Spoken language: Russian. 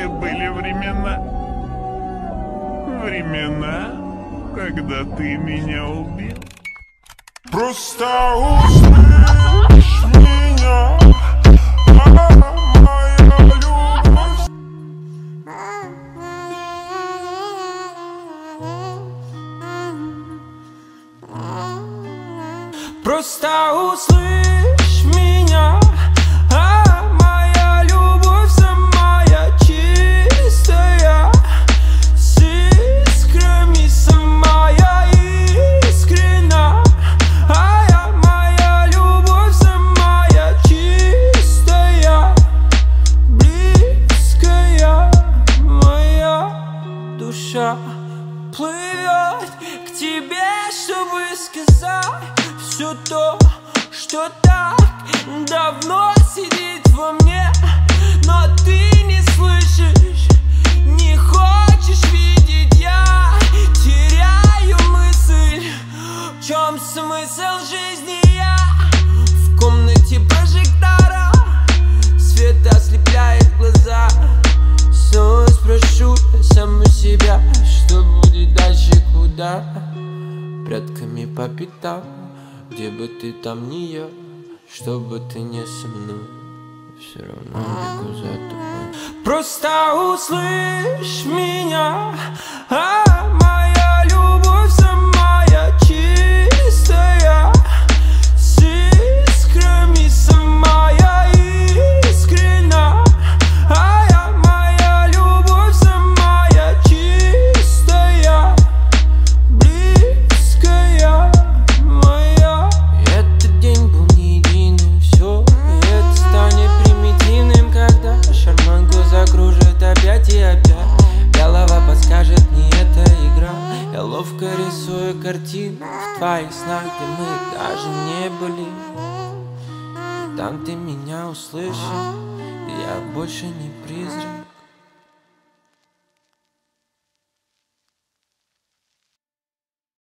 Какие были времена? Времена, когда ты меня убил. Просто услышь меня, моя любовь. Просто услышь меня, моя любовь самая чистая, с искрами самая искренна. Моя любовь самая чистая, близкая, моя душа плывет к тебе, чтобы сказать все то, что так давно сидит во мне, но ты не слышишь, не хочешь видеть. Я теряю мысль, в чем смысл жизни. Я в комнате прожектора, свет ослепляет глаза. Снова спрошу я саму себя, что будет дальше, куда? Прятками по пятам, где бы ты там ни я, что бы ты не со мной, все равно бегу за тобой. Просто услышь меня, моя любовь самая чистая, с искрами самая искренна. Моя любовь самая чистая, близкая, моя. Этот день был не единым, все это станет примитивным, когда шарманку закружит опять и опять. Голова подскажет, не эта игра. Я ловко рисую картину в твоих снах, где мы даже не были. И там ты меня услышишь, и я больше не призрак.